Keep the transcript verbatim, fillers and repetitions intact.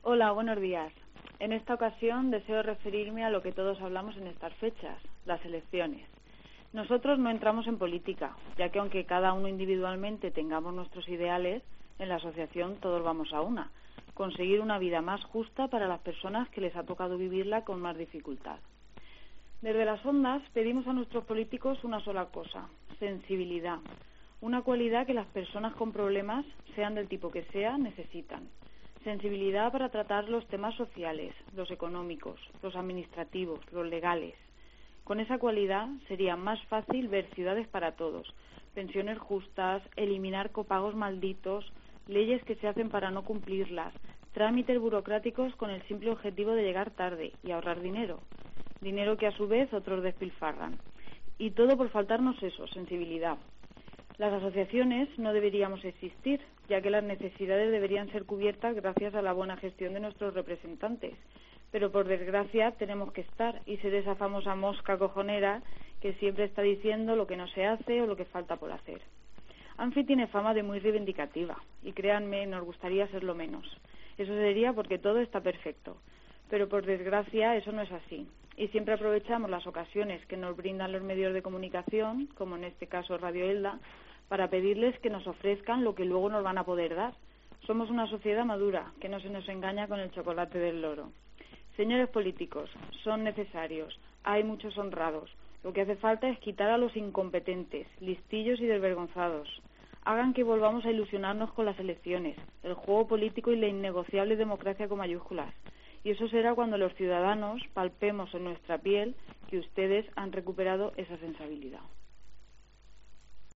Hola, buenos días. En esta ocasión deseo referirme a lo que todos hablamos en estas fechas, las elecciones. Nosotros no entramos en política, ya que aunque cada uno individualmente tengamos nuestros ideales, en la asociación todos vamos a una, conseguir una vida más justa para las personas que les ha tocado vivirla con más dificultad. Desde las ondas pedimos a nuestros políticos una sola cosa, sensibilidad, una cualidad que las personas con problemas, sean del tipo que sea, necesitan. Sensibilidad para tratar los temas sociales, los económicos, los administrativos, los legales. Con esa cualidad sería más fácil ver ciudades para todos, pensiones justas, eliminar copagos malditos, leyes que se hacen para no cumplirlas, trámites burocráticos con el simple objetivo de llegar tarde y ahorrar dinero. Dinero que a su vez otros despilfarran. Y todo por faltarnos eso, sensibilidad. Las asociaciones no deberíamos existir, ya que las necesidades deberían ser cubiertas gracias a la buena gestión de nuestros representantes. Pero por desgracia tenemos que estar y ser esa famosa mosca cojonera que siempre está diciendo lo que no se hace o lo que falta por hacer. Anfi tiene fama de muy reivindicativa y créanme, nos gustaría serlo menos. Eso sería porque todo está perfecto. Pero por desgracia eso no es así. Y siempre aprovechamos las ocasiones que nos brindan los medios de comunicación, como en este caso Radio Elda, para pedirles que nos ofrezcan lo que luego nos van a poder dar. Somos una sociedad madura, que no se nos engaña con el chocolate del loro. Señores políticos, son necesarios, hay muchos honrados. Lo que hace falta es quitar a los incompetentes, listillos y desvergonzados. Hagan que volvamos a ilusionarnos con las elecciones, el juego político y la innegociable democracia con mayúsculas. Y eso será cuando los ciudadanos palpemos en nuestra piel que ustedes han recuperado esa sensibilidad.